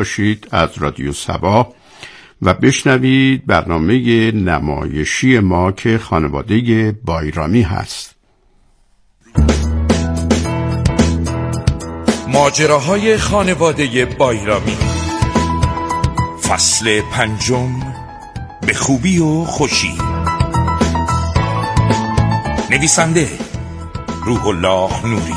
باشید از رادیو صبا و بشنوید برنامه نمایشی ما که خانواده بایرامی هست. ماجراهای خانواده بایرامی، فصل 5، به خوبی و خوشی. نویسنده روح الله نوری.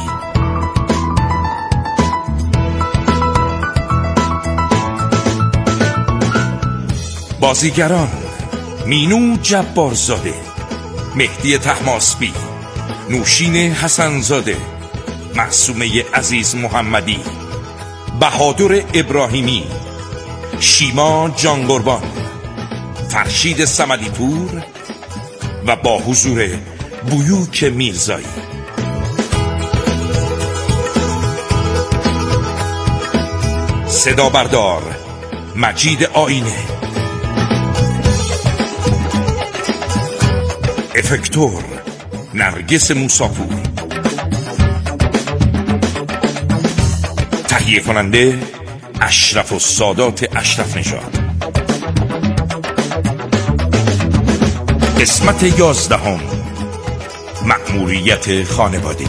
بازیگران: مینو جبارزاده، مهدی طهماسبی، نوشین حسنزاده، معصومه عزیز محمدی، بهادر ابراهیمی، شیما جانقربان، فرشید صمدی پور و با حضور بیوک میرزایی. صدا بردار مجید آینه، افکتور نرگس موساپور، تهیه کننده اشرف السادات اشرف نژاد. قسمت 11، مأموریت خانوادگی.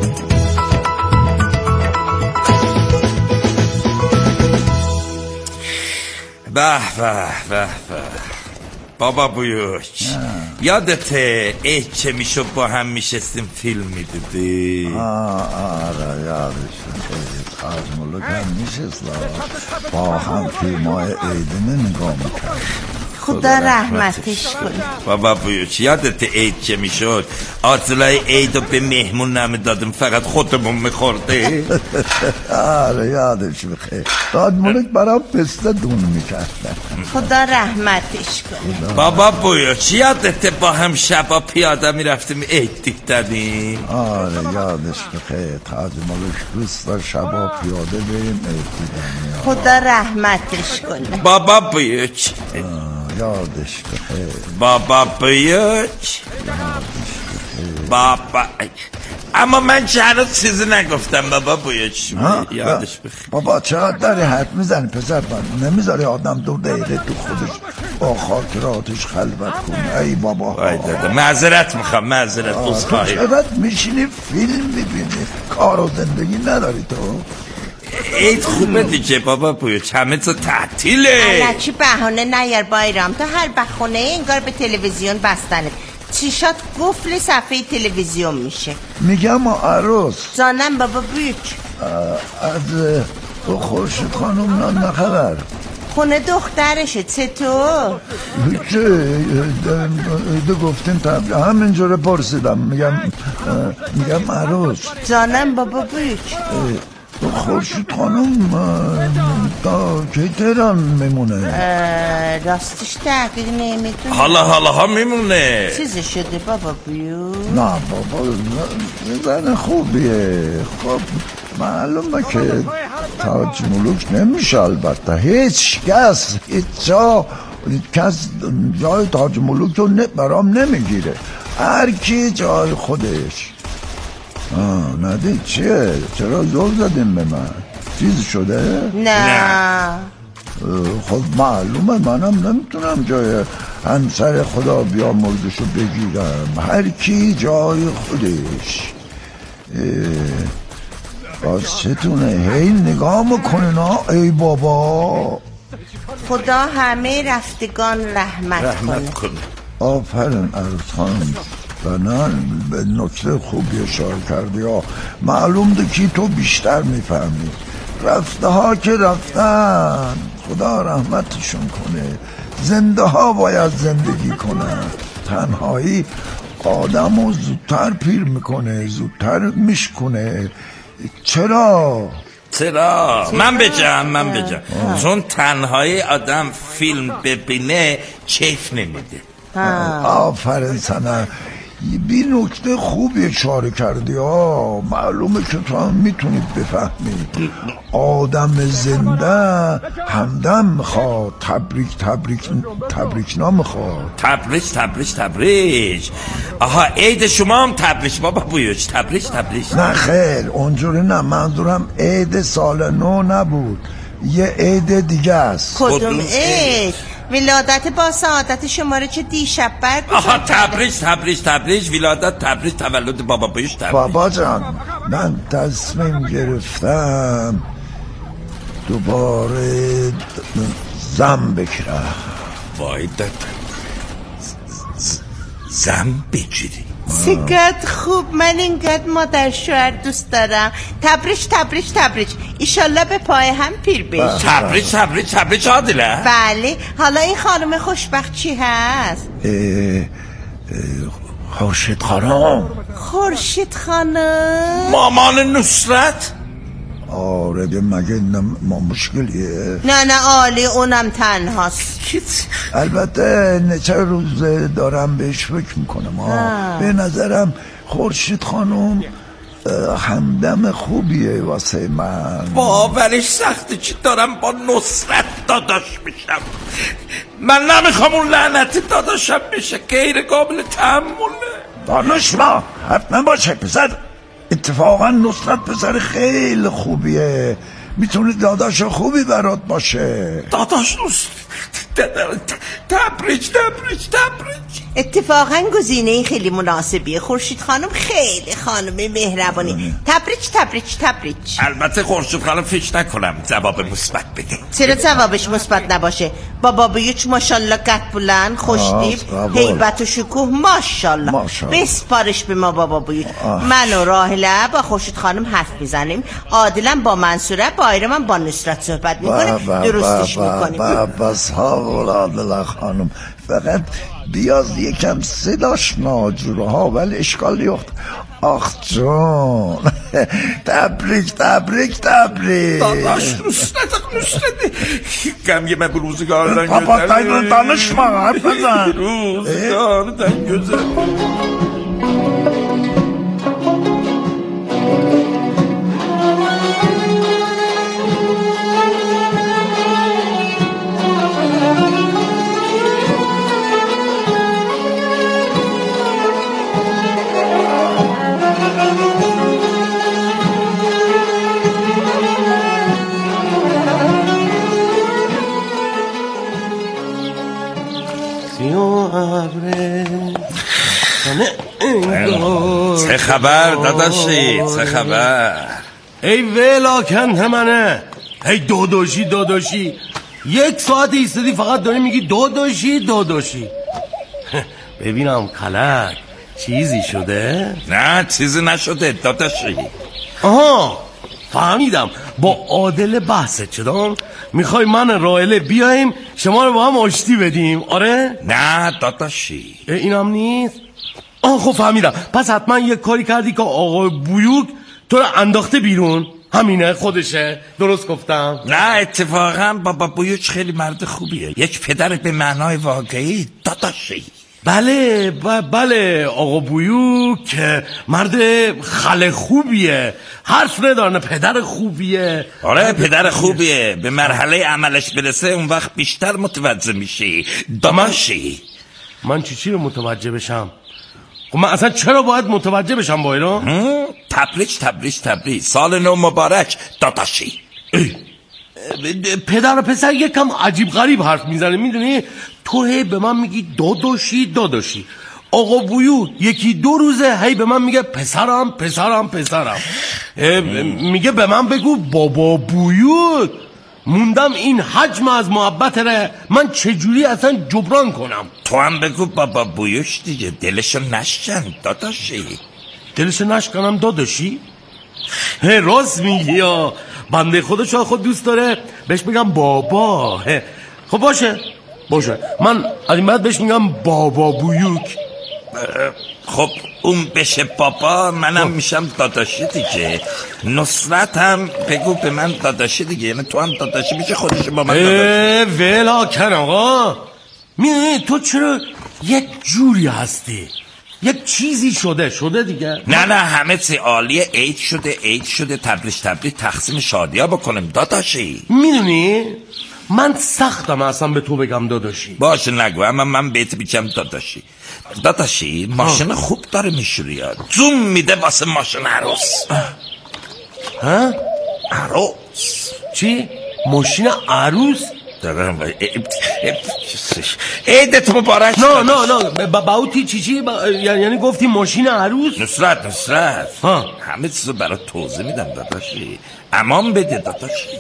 به به به به بابا بیوک، یادته چه میشد با هم میشستیم فیلم میدیدی؟ آره یادشون. تاج ملک هم میشست با هم فیلم های عیدینه نگاه میکرد. خدا رحمتش کنه. بابا بیوک، یادته عید چه میشد؟ آتلای عیدو به مهمون نمیدادم، فقط خودمون میخورده. آره یادش بخیر. تاج ملک برام پسته دون میکرد. خدا رحمتش کنه. بابا بیوک، یادته با هم شبا پیاده میرفتیم عید دیدیم؟ آره یادش بخیر. تاج ملک دوست داشت شبا پیاده بریم عید دیدن. خدا رحمتش کنه. بابا بیوک، یادش بخیر. بابا بیوک، بابا. اما من هنوز چیزی نگفتم بابا بیوک. یادش بخیر. بابا چقدر داری حرف میزنی پسر؟ من نمیذاری آدم 2 دقیقه تو خودش با خاطراتش خلوت کنه. ای بابا معذرت میخوام، معذرت بزخواهی. چقدر میشینی فیلم میبینی، کار و زندگی نداری تو؟ عید خوبه دیگه بابا بیوک، همه تو تعطیله. الکی بهانه نیار بایرام، تو هر بخونه انگار به تلویزیون بستنه. چیشات قفل صفحه تلویزیون میشه. میگم عروس جانم بابا بیوک. از خورشید خانم نه خبر؟ خونه دخترشه. چطور؟ چه گفتین تبریک همینجوره پرسیدم. میگم عروس. جانم بابا بیوک. خورشید خانم تا کی تهران میمونه؟ راستش تحقیق نمیدونم. حالا میمونه. چیزی شده بابا بیوک؟ نه بابا زن خوبیه. خب معلومه که تاج ملوک نمیشه. البته هیچ کس جای تاج ملوک رو برام نمیگیره. هر کی جای خودش. ندید چیه؟ چرا زور زدیم به من؟ چیز شده؟ نه. خب معلومه منم نمیتونم جای همسر خدا بیا مردشو بگیرم. هر کی جای خودش. باز چتونه هی نگاه میکنه نا؟ ای بابا خدا همه رفتگان رحمت کنه. آفرین عروس خانم. و نه به نکته خوبی اشاره کردی. معلوم ده که تو بیشتر میفهمی. رفته ها که رفتن، خدا رحمتشون کنه. زنده ها باید زندگی کنن. تنهایی آدم رو زودتر پیر میکنه، زودتر میشکنه. چرا؟ من بگم چون تنهایی آدم فیلم ببینه کیف نمیده. آفرین سنه. بی نکته خوبی اشاره کردی. معلومه که تو هم میتونی بفهمی. آدم زنده همدم میخواد. تبریک نمیخواد. تبریک. آها عید شما هم تبریک بابا بیوک. تبریک. نه خیر اونجوری نه. منظورم عید سال نو نبود. یه عید دیگه است. کدوم عید؟ ولادت با سعادت شما رو چه دیشب برگزار آها تبریج ولادت تبریج تولد بابا بویوش تبریج. بابا جان من تصمیم گرفتم دوباره زن بگیرم. وای داد زن بگیری؟ چقدر خوب. من اینقدر مادر شوهر دوست دارم. تبریج ایشالله به پای هم پیر بشی. تبریج عادله. بله. حالا این خانم خوشبخت چی هست؟ خورشید خانم. مامان نصرت. آره مگه ما مشکلیه؟ نه عالی، اونم تنهاست. البته چه روز دارم بهش فکر میکنم. به نظرم خورشید خانم همدم خوبیه واسه من. باورش سخته چی دارم با نصرت داداش میشم. من نمیخوام اون لعنتی داداشم بشه، غیر قابل تحمله. دانش ما حتما باشه پسر. اتفاقا نصرت پسر خیلی خوبیه، میتونه داداش خوبی برات باشه. داداش تبریج. اتفاقا گزینه خیلی مناسبیه. خورشید خانم خیلی خانم مهربانی. تبریج. البته خورشید خانم فکر نکنم جواب مثبت بده. چرا جوابش مثبت نباشه؟ بابا بیوچ ماشاءالله قد بلند، خوشتیپ، هیبت و شکوه ماشاءالله. بسپارش به ما بابا بیوچ. من و راهله با خورشید خانم حرف میزنیم، عادلم با منصوره، بایرمم با نصرت صحبت میکنیم، درستش میکنیم. بس عادل خانم فقط بیاز یکم صداش ناجوره ها، ولی اشکال یخت. آخ جون تبریک داداش نصرت کم یه من روزگار دن پاپا دانش ما حرف بزن. روزگار دن گذر. چه خبر داداشی؟ چه خبر؟ ای ولاکن همانه. ای داداشی 1 ساعت ایستادی فقط داری میگی داداشی. ببینم کلک چیزی شده؟ نه چیزی نشده داداشی. آها فهمیدم، با عادل بحثت شدم. میخوای من رائله بیایم شما رو با هم آشتی بدیم؟ آره؟ نه داداشی اینم نیست. خب فهمیدم. پس حتما یک کاری کردی که آقای بویوک تو رو انداخته بیرون. همینه خودشه؟ درست گفتم؟ نه اتفاقا بابا بویوک خیلی مرد خوبیه، یک پدر به معنای واقعی داداشی. بله آقا بویوک مرد خل خوبیه، حرف ندارن، پدر خوبیه. آره پدر خوبیه، به مرحله عملش برسه اون وقت بیشتر متوجه میشی داداشی. من چی رو متوجه بشم؟ خب من اصلا چرا باید متوجه بشم بایران؟ تبریج سال نو مبارک داداشی. پدر و پسر یکم عجیب غریب حرف میزنه، میدونی؟ تو هی به من میگی داداشی. آقا بویو 1-2 روزه هی به من میگه پسرم. میگه به من بگو بابا بویو. موندم این حجم از محبت ره من چجوری اصلا جبران کنم؟ تو هم بگو بابا بویوش دیگه، دلشو نشکن داداشی. دلشو نشکنم داداشی؟ راست میگی یا بنده خودشو خود دوست داره بهش بگم بابا. خب باشه من از این بعد بهش میگم بابا بویوک. خب اون بشه بابا، منم میشم داداشی دیگه. نصرت هم بگو به من داداشی دیگه، یعنی تو هم داداشی میشه خودش با من داداشی. ولاکن آقا، میدونی تو چرا یک جوری هستی؟ یک چیزی شده دیگه. نه همه چی عالیه. عید شده تبریج تقسیم شادیا بکنیم داداشی. میدونی من سختم اصلا به تو بگم داداشی. باشه نگو، اما من بهت میگم داداشی ماشین خوب داره میشوری، زوم میده واسه ماشین عروس. ها؟ عروس چی؟ ماشین عروس؟ دارم عیدت مبارک. نه باوتی چی یعنی گفتی ماشین عروس؟ نصرت همه چیزو برات توضیح میدم داداشی، امان بده داداشی.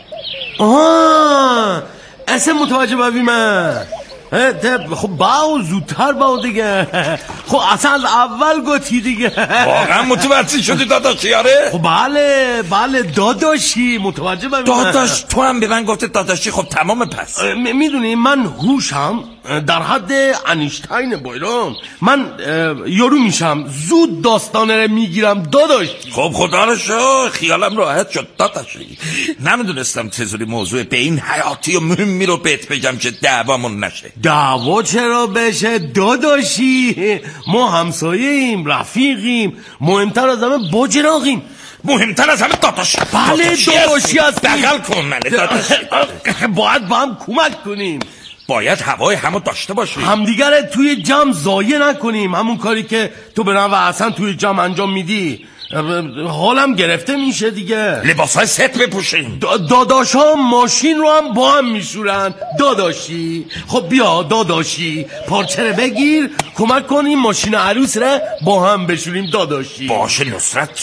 اصلا متوجه بابی من. خب باو زودتر باو دیگه. خب اصلا از اول گفتی دیگه. واقعا متوجه شدی داداشی؟ آره خب بله داداشی متوجه بابی. داداش تو هم به من گفته داداشی. خب تمام پس. میدونی من هوشم در حد انیشتین بایرام. من یارو میشم زود داستانه رو میگیرم داداشی. خب خدا رو شو خیالم راحت شد داداشی. نمیدونستم چجوری موضوع به این حیاتی و مهمی رو بهت بگم که دعوامون نشه. دعوا چرا بشه داداشی؟ ما همسایه‌ایم، رفیقیم، مهمتر از همه باجراقیم. مهمتر از همه داداشی. بله داداشی هستیم. دقل کن منه داداشی. باید با هم کمک کنیم. باید هوای همو داشته باشیم. همدیگر توی جمع ضایع نکنیم. همون کاری که تو به نوع اصلا توی جمع انجام میدی. حالم گرفته میشه دیگه. لباسای ست بپوشیم. داداشا ماشین رو هم با هم میشورن داداشی. خب بیا داداشی پارچه رو بگیر کمک کنیم ماشین عروس رو با هم بشوریم داداشی. باشه نصرت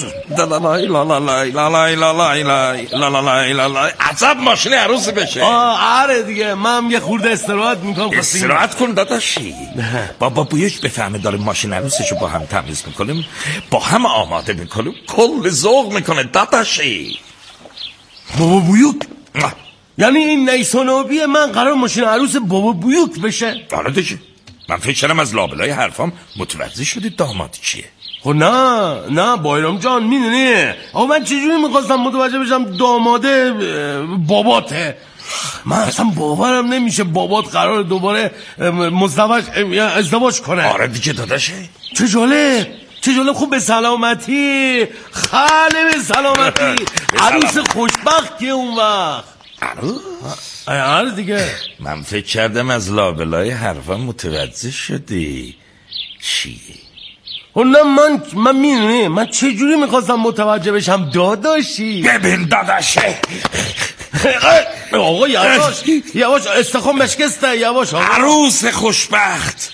عجب ماشین عروس بشه. آره دیگه من یه خورده استراحت میکنم. استراحت کن داداشی. بابا بویش بفهمه داریم ماشین عروسشو با هم تمیز میکنیم، با هم آماده میکنیم، کل ذوق میکنه داداشی. بابا بویوک؟ یعنی این نیسانابی من قرار ماشین عروس بابا بویوک بشه؟ آره دیگه. من فکر کردم از لابلای حرفام متوجه شدی داماد چیه. خب نه بایرام جان میدونی آقا من چجوری میخواستم متوجه بشم داماده باباته. من اصلا باورم نمیشه بابات قرار دوباره ازدواج کنه. آره دیگه داداشه. چه جالب خوب به سلامتی. خاله به سلامتی. عروس خوشبخت که اون وقت. عروس دیگه. من فکر کردم از لابلای حرفم متوجه شدی چیه. نه من میدونی من چجوری میخواستم متوجه بشم داداشی. ببین داداشه. آقا یواش استخوان بشکسته یواش آقا. عروس خوشبخت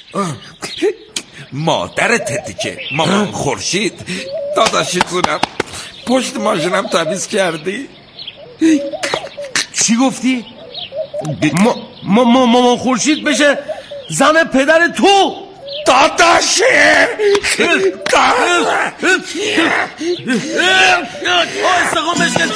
مادرت دیگه مامان خورشید. داداشی جونم پشت ماشینم تمیز کردی؟ چی گفتی؟ مامان خورشید بشه زن پدر تو؟ داداشی استخوان بشکسته.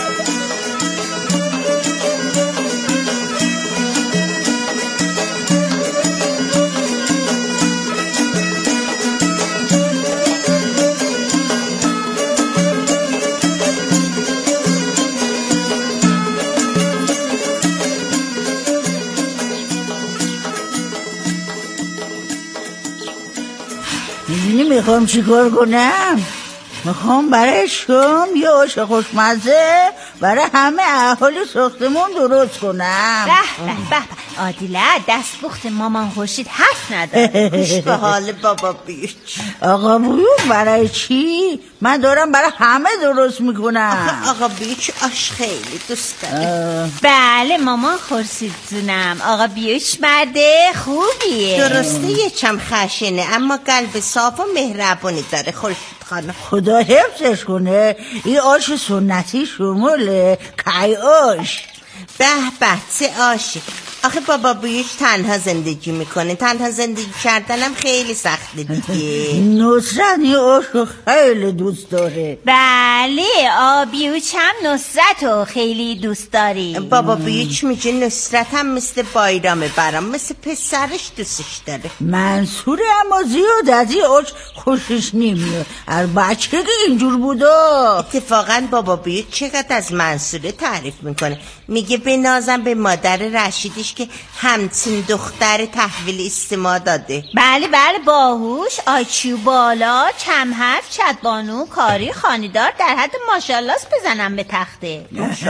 میخوام چیکار کنم؟ میخوام برای شام یه آش خوشمزه برای همه اهالی ساختمون درست کنم. به عادله دست بخت مامان خورشید حرف نداره. خوش به حال بابا بیوچ. آقا بیوچ برای چی؟ من دارم برای همه درست میکنم. آقا بیوچ آش خیلی دوست داره. بله مامان خورشید جونم آقا بیوچ مرده خوبیه. درسته یه چم خشنه اما قلب صاف و مهربونی داره خورشید خانم. خدا حفظش کنه. این آش سنتی شموله کای آش. به چه آشی. آخه بابا بیوش تنها زندگی میکنه. تنها زندگی کردنم خیلی سخته دیگه. نصرت یه آشو خیلی دوست داره. بله بیوچ هم نصرت رو خیلی دوست داری. بابا بیوچ میگه نصرت هم مثل بایرامه برام مثل پسرش دوستش داره. منصوره اما زیاد از این آش خوشش نمیاد. از بچگی اینجور بودا. اتفاقا بابا بیوچ چقدر از منصوره تعریف میکنه. میگه بنازم به مادر رشیدش که همچین دختر تحویل استماع داده. بله باهوش آیکیو بالا کم حرف چتبانو کاری خانیدار در حد ماشاءالله بزنم به تخته.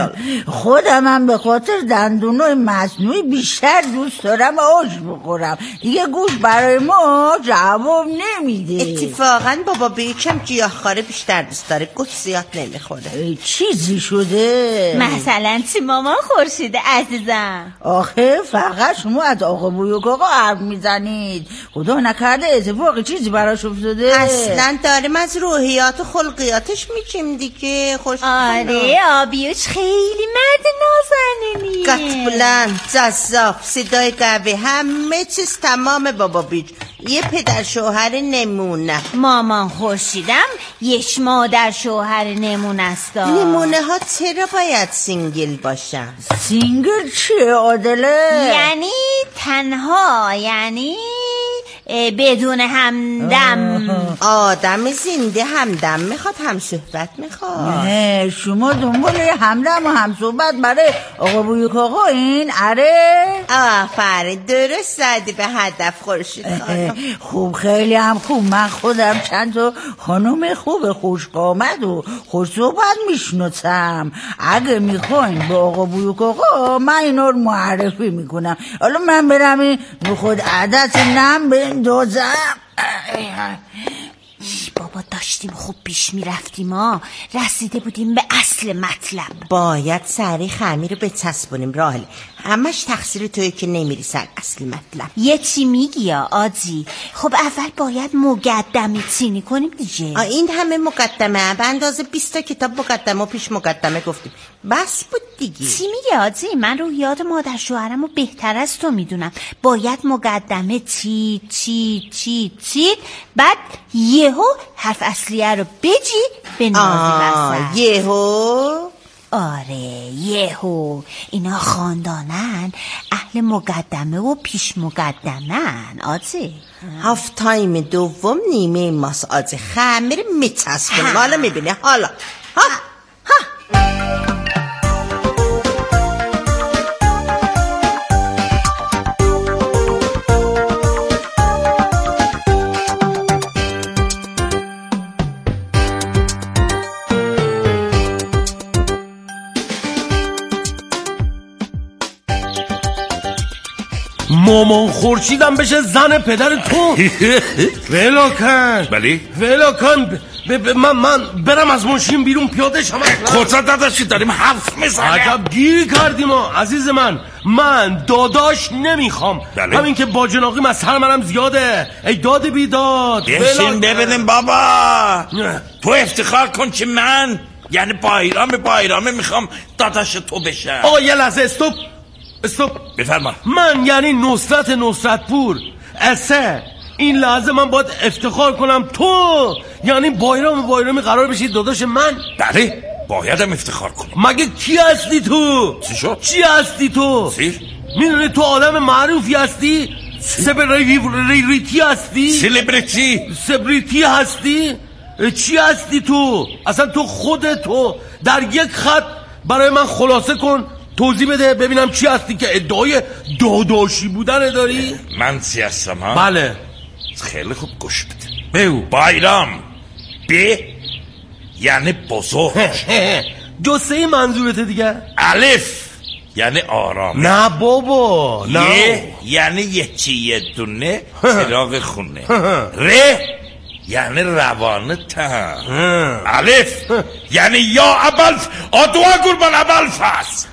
خودم هم به خاطر دندونای مصنوعی بیشتر دوست دارم آش بخورم. دیگه گوش برای ما جواب نمیده. اتفاقا بابا بیچم گیاهخواره بیشتر دوست داره. گوش زیاد نمیخوره. چیزی شده؟ مثلا چی مامان مامان خورشید عزیزم. آخه فقط شما از آقا بویوک آقا حرف میزنید، خدا نکرده اتفاقی چیزی براش افتاده؟ اصلا داریم از روحیات و خلقیاتش میگیم دیگه. خوش آره آبیوش خیلی مرد نازنینیه، قد بلند، جذاب، صدای قوی، همه چیز تمام بابا بیج. یه پدر شوهر نمونه. مامان خورشیدم یک مادر شوهر نمونه است. نمونه ها چرا باید سینگل باشن؟ سینگل چیه عادله؟ یعنی تنها، یعنی بدون همدم. آدم زنده همدم میخواد، هم صحبت میخواد. نه شما دنبال همدم و هم صحبت برای آقا بویوک آقا این؟ آره آفرین، درست زدی به هدف خورشید خانم. خوب، خیلی هم خوب. من خودم چند تا خانم خوب خوشقامت و خوش صحبت میشناسم. اگه میخواین با آقا بویوک آقا من اینا رو معرفی میکنم. حالا من برم این نخود عدس نم بندازم. بابا داشتیم خوب پیش میرفتیم ها، رسیده بودیم به اصل مطلب. باید سری خمیر رو بچسبونیم راهل، همش تقصیر توی که نمیری سر اصل مطلب. یه چی میگی یا آجی؟ خب اول باید مقدمه چینی کنیم دیگه. این همه مقدمه به اندازه 20 تا کتاب مقدمه و پیش مقدمه گفتیم، بس بود دیگه. چی میگی آجی؟ من روحیات مادر شوهرم رو بهتر از تو میدونم. باید مقدمه چی بعد یهو حرف اصلیه رو بجی به نازی وسط. یهو؟ آره یهو. اینا خاندانن، اهل مقدمه و پیش مقدمن آجی. هاف تایم دوم نیمه ماست آجی، خمیر میچسبونیم. حالا میبینه حالا مامان خورشیدم بشه زن پدر تو. ویلاکن بلی؟ ویلاکن من برم از ماشین بیرون پیاده شم. خودت داداشی داریم حرف میزنیم. عجب گیری کردیم ها عزیز من داداش نمیخوام. بله؟ همین که با جناقیم از سر منم زیاده. ای داد بیداد بشین ببینیم بابا. تو افتخار کن که من یعنی بایرامه میخوام داداش تو بشم. آقا یه لحظه استوب بفرما. من یعنی نصرت پور اسه این لحظه من باید افتخار کنم تو یعنی بایرامی قرار بشید داداش من؟ بله بایدم افتخار کنم. مگه کی هستی تو؟ چی هستی تو؟ میدونی تو آدم معروفی هستی؟ سلبریتی هستی؟ سلبریتی هستی؟ چی هستی تو؟ اصلا تو خودتو در یک خط برای من خلاصه کن، توضیح بده ببینم چی هستی که ادعای داداشی بودن داری؟ من چی هستم ها؟ بله خیلی خوب گوش بده. بگو. بایرام یعنی بزرگ. جسه منظورته دیگه. الف یعنی آرام. نه بابا نه. یعنی یه دونه چراغ خونه. ر یعنی روانه تن. الف یعنی یا ابلف آدوا قربان ابلف هست.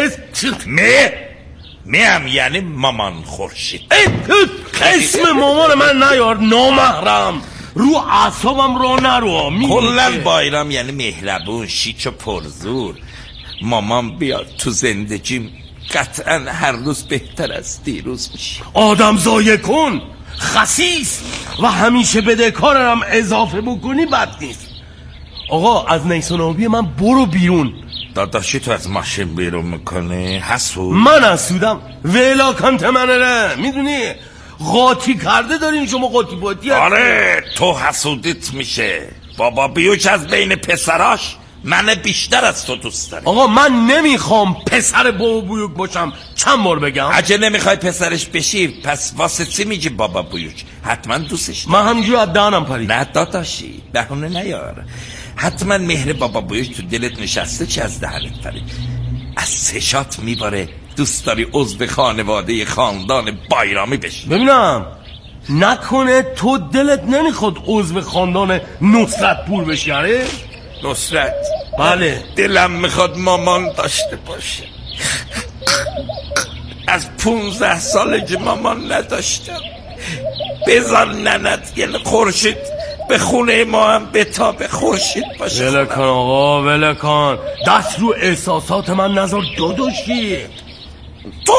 میم یعنی مامان خورشید. اسم مامان من نیار نامحرم، رو اعصابم رو نرو. کلن بایرام یعنی مهربون شیک و پرزور. مامان بیاد تو زندگیم قطعا هر روز بهتر از دیروز میشه. آدم ضایع کن، خسیس و همیشه بدهکارم اضافه بکنی بد نیست. آقا از نیسانابی من برو بیرون. داداشی تو از ماشین بیرون میکنه حسود؟ من حسودم؟ ویلا کانت منره میدونی قاطی کرده دارین شما قاطی باتی. آره تو حسودیت میشه. بابا بیوچ از بین پسراش من بیشتر از تو دوست داره. آقا من نمیخوام پسر بابا بیوک باشم، چند بار بگم؟ اگه نمیخوای پسرش بشی پس واسه چی میگی بابا بیوک؟ حتما دوستش من همینجور از دهنم پرید. نه داداشی بهونه نیار، حتما مهر بابا بیوک تو دلت نشسته چه از دهنت پرید. از چشات میباره دوست داری عضو خانواده خاندان بایرامی بشی. ببینم نکنه تو دلت نمیخواد عضو خاندان نصرت پور بشی؟ آره نصرت؟ بله دلم میخواد مامان داشته باشه. از 15 سالگی مامان نداشتم. بذار ننت یعنی خورشید به خونه ما هم بتابه، خورشید باشه. ول کن آقا، ول کن، دست رو احساسات من نذار داداشی. تو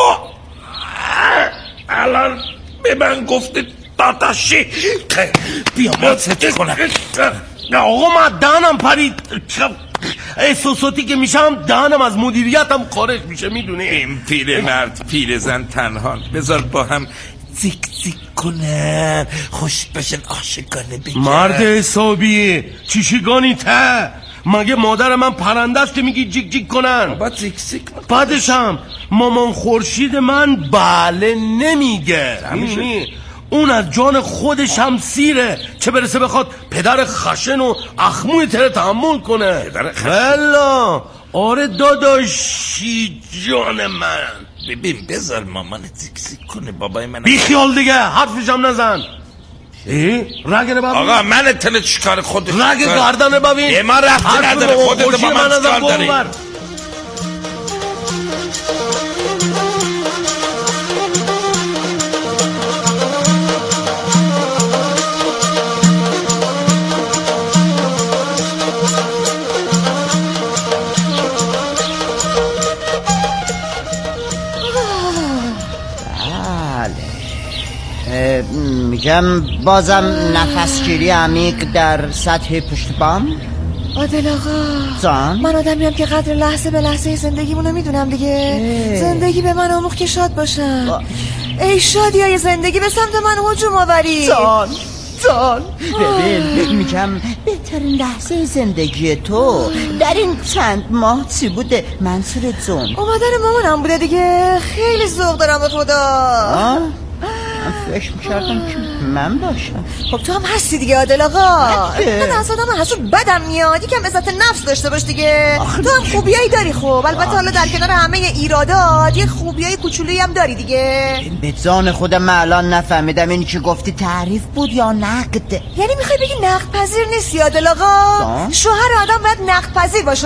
الان به من گفتی داداشی؟ بیا من ست کنم. آقا من دهنم پرید، احساساتی که میشم دهنم از مدیریتم خارج میشه، میدونی؟ این پیر مرد پیر زن تنها، بذار با هم زیک زیک کنن، خوش بشن، عاشقانه بگن. مرد حسابی چیشیگانی ته، مگه مادر من پرنده‌اش که میگی جیک جیک کنن؟ بابا زیک زیک کن. بعدشم مامان خورشید من بله نمیگه، اون از جان خودش هم سیره، چه برسه بخواد پدر خشن و اخموی تره تحمل کنه. پدر خشن؟ بلا آره داداشی جان من. ببین بذار مامان زیک زیک کنه، بابای من بی خیال دیگه، حرفشم نزن. رگه ببین آقا من تنه چیکار خودش رگه گردنه ببین ما رفت نداره، خودت با من چیکار داری؟ میگم بازم نفسگیری عمیق در سطح پشت بام. عادل آقا جان، من آدمیم که قدر لحظه به لحظه زندگیمونو میدونم دیگه. زندگی به من آموخت که شاد باشم. ای شادی های زندگی به سمت من هجوم آوری. جان ببین، میگم بهترین لحظه زندگی تو در این چند ماه چی بوده منصور جون؟ اومدن مامانم بوده دیگه. خیلی ذوق دارم به خدا. من فکر میکردم که من باشم. خب تو هم هستی دیگه عادل آقا. من از آدم حسود بدم میاد، یکم عزت نفس داشته باش دیگه. تو هم خوبیایی داری. خب البته حالا در کنار همه ایرادات یه خوبیای کوچولویی هم داری دیگه. به جان خودم من الان نفهمیدم اینی که گفتی تعریف بود یا نقد. یعنی میخوای بگی نقد پذیر نیستی عادل آقا؟ شوهر آدم باید نقد پذیر باشه.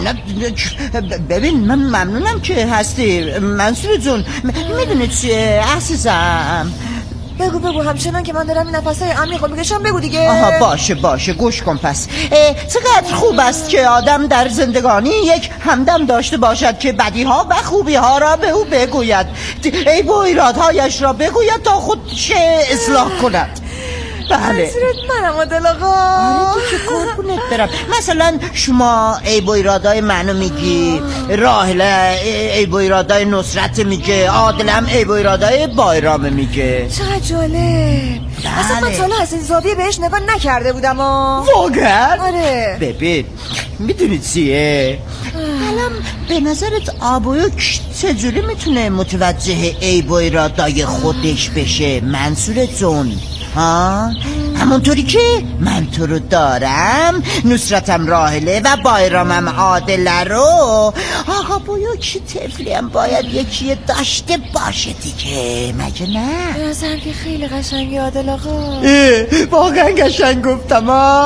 ببین من ممنونم که هستی منصور جون. میدونی چیه عزیزم؟ بگو همچنان که من دارم این نفسای عمیقو میکشم بگو دیگه. آها باشه گوش کن پس. چقدر خوب است که آدم در زندگانی یک همدم داشته باشد که بدیها و خوبیها را به او بگوید، عیب و ایرادهایش را بگوید تا خودش اصلاح کند. بله منظورت منم عادل آقا. آره تو که قربونت برم. مثلا شما عیب و ایرادای منو میگی، راهله عیب و ایرادای نصرت میگه، عادلم عیب و ایرادای بایرام میگه. چقدر جالب. اصلا من تا از این زاویه بهش نگاه نکرده بودم. واقعا؟ آره. ببین میدونی چیه؟ الان به نظرت آبویک چجوری میتونه متوجه عیب و ایرادای خودش بشه منصور جون؟ همونطوری که من تو رو دارم، نصرتم راهله و بایرامم عادله رو، آقا بویوک طفلی هم باید یکی داشته باشه دیگه، مگه نه؟ به نظرم که خیلی قشنگی عادل آقا. واقعا قشنگ گفتم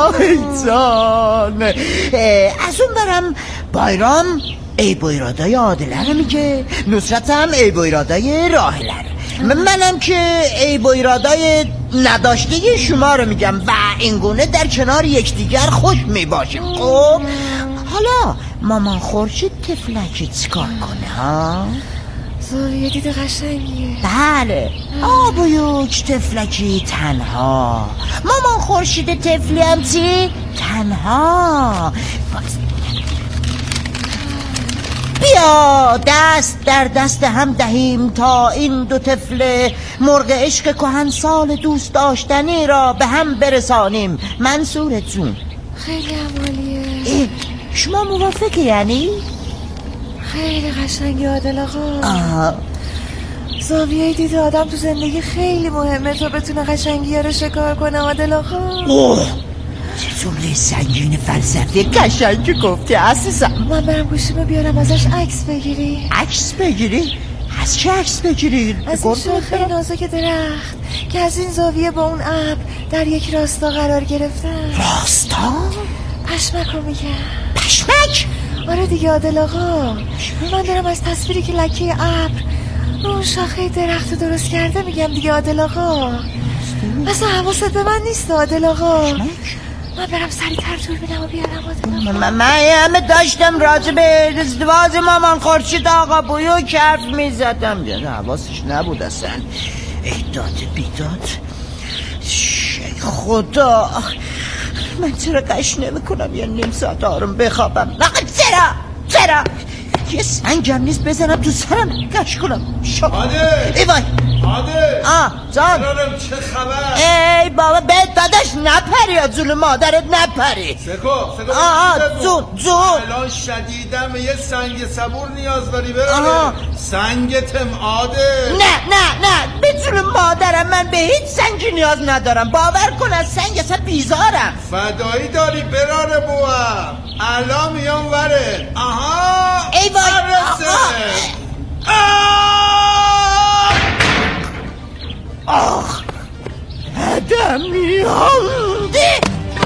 جان. از اون برم بایرام عیب و ایرادای عادله رو میگه، نصرتم عیب و ایرادای راهله رو، منم که عیب و ایرادای نداشته شما رو میگم و اینگونه در کنار یکدیگر خوش میباشیم. خب حالا مامان خورشید تفلکی چیکار کنه ها؟ زاویه دید قشنگیه. بله آبویوک تفلکی تنها، مامان خورشید تفلی هم چی؟ تنها. بیا دست در دست هم دهیم تا این دو طفل مرغ عشق کهن سال دوست داشتنی را به هم برسانیم منصور جون. خیلی عمالیه. شما موافقه یعنی؟ خیلی قشنگی عادل آقا. زاویه دید آدم تو زندگی خیلی مهمه تا بتونه قشنگی ها رو شکار کنه عادل آقا. چه جمله سنگین فلسفی قشنگی گفتی عزیزم. من برم گوشیمو بیارم ازش عکس بگیری. عکس بگیری؟ از چه عکس بگیری؟ از این شاخه نازک درخت که از این زاویه با اون ابر در یک راستا قرار گرفتن. راستا؟ پشمک رو میگم. پشمک؟ آره دیگه عادل آقا، من دارم از تصویری که لکه ابر اون شاخه درخت درست کرده میگم دیگه عادل آقا. اصلا حواست به من نیست عادل آقا. من برم سریعتر دور بینم و بیارم عادل آقا. من همه داشتم راجع به ازدواج مامان خورشید آقا بویو حرف میزدم، یعنی حواسش نبود اصلا. ایداد بیداد خدا، من چرا قش نمیکنم یه نیم ساعت آروم بخوابم؟ چرا یه سنگم نیست بزنم تو سرم قش کنم. عادل ای وای جان چه خبر؟ ای بابا بهت داداش نپری یا جون مادرت نپری. سکو جون الان شدیدم یه سنگ صبور نیاز داری براره. سنگتم عادل. نه به جون مادرم من به هیچ سنگی نیاز ندارم، باور کن از سنگ اصلا بیزارم. فدایی داری براره بوام، الان میام وره. ای وای آخ آدم میانده.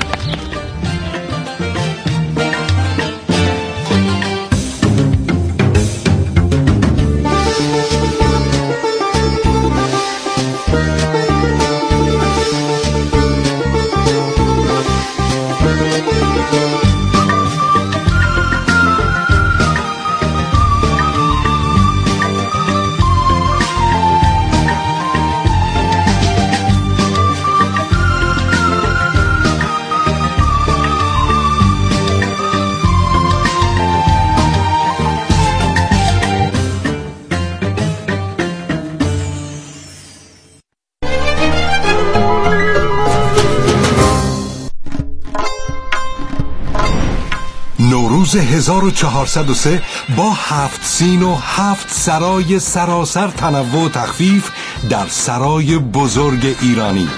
نوروز 1403 با 7 سین و 7 سرای سراسر تنوع و تخفیف در سرای بزرگ ایرانی.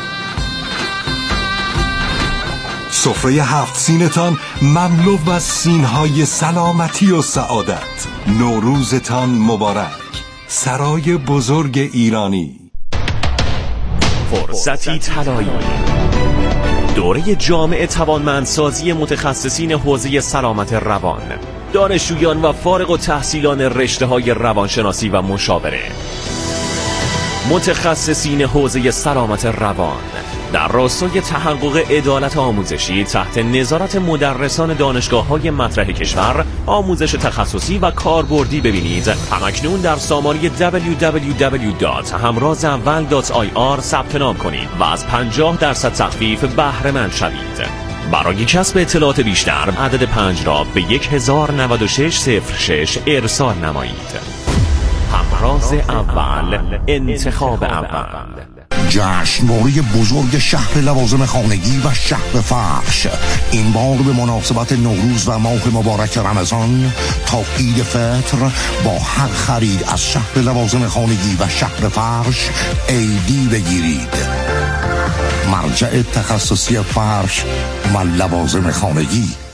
سفره 7 سینتان مملو از سینهای سلامتی و سعادت. نوروزتان مبارک. سرای بزرگ ایرانی. فرصتی طلایی، دوره جامع توانمندسازی متخصصین حوزه سلامت روان، دانشجویان و فارغ التحصیلان رشته‌های روانشناسی و مشاوره. متخصصین حوزه سلامت روان در راستای تحقق عدالت آموزشی تحت نظارت مدرسان دانشگاه‌های مطرح کشور آموزش تخصصی و کاربردی ببینید. همکنون در سامانه www.hamrazaval.ir ثبت نام کنید و از 50% تخفیف بهره مند شوید. برای کسب اطلاعات بیشتر عدد 5 را به 109606 ارسال نمایید. همراز اول، انتخاب اول. جشنواره بزرگ شهر لوازم خانگی و شهر فرش این بار به مناسبت نوروز و ماه مبارک رمضان تا عید فطر با هر خرید از شهر لوازم خانگی و شهر فرش ایدی بگیرید. مرجع تخصصی فرش و لوازم خانگی.